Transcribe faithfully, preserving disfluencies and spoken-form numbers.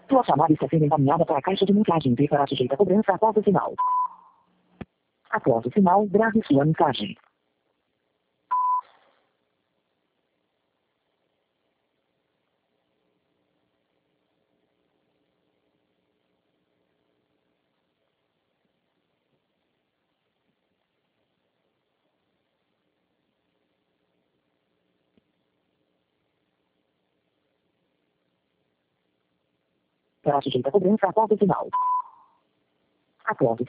Tua chamada está sendo encaminhada para a caixa de mensagem e será sujeita a cobrança após o sinal. Após o sinal, grave sua mensagem. Será sujeita a cobrança após o sinal. Após o